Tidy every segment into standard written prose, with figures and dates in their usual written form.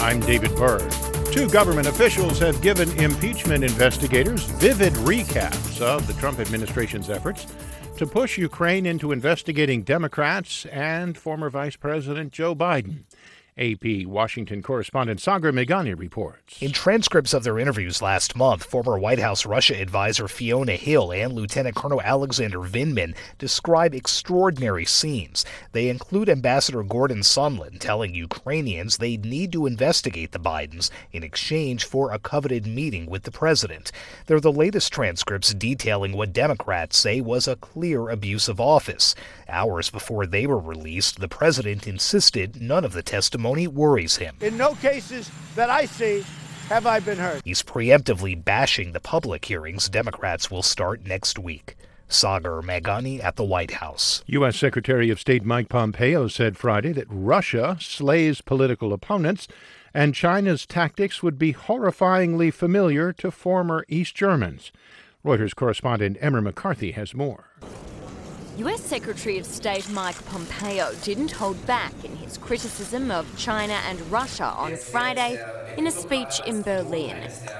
I'm David Byrd. Two government officials have given impeachment investigators vivid recaps of the Trump administration's efforts to push Ukraine into investigating Democrats and former Vice President Joe Biden. AP Washington correspondent Sagar Meghani reports. In transcripts of their interviews last month, former White House Russia advisor Fiona Hill and Lieutenant Colonel Alexander Vindman describe extraordinary scenes. They include Ambassador Gordon Sondland telling Ukrainians they need to investigate the Bidens in exchange for a coveted meeting with the president. They're the latest transcripts detailing what Democrats say was a clear abuse of office. Hours before they were released, the president insisted none of the testimony worries him. In no cases that I see have I been hurt. He's preemptively bashing the public hearings Democrats will start next week. Sagar Meghani at the White House. U.S. Secretary of State Mike Pompeo said Friday that Russia slays political opponents and China's tactics would be horrifyingly familiar to former East Germans. Reuters correspondent Emmer McCarthy has more. U.S. Secretary of State Mike Pompeo didn't hold back in his criticism of China and Russia on Friday in a speech in Berlin.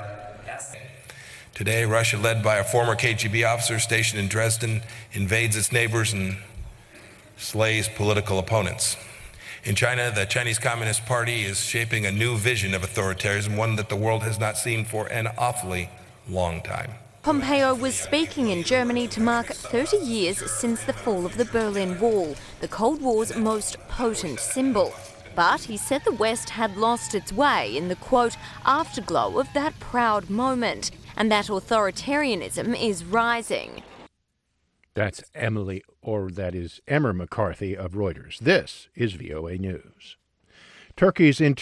Today, Russia, led by a former KGB officer stationed in Dresden, invades its neighbors and slays political opponents. In China, the Chinese Communist Party is shaping a new vision of authoritarianism, one that the world has not seen for an awfully long time. Pompeo was speaking in Germany to mark 30 years since the fall of the Berlin Wall, the Cold War's most potent symbol. But he said the West had lost its way in the, quote, afterglow of that proud moment, and that authoritarianism is rising. That is Emmer McCarthy of Reuters. This is VOA News. Turkey's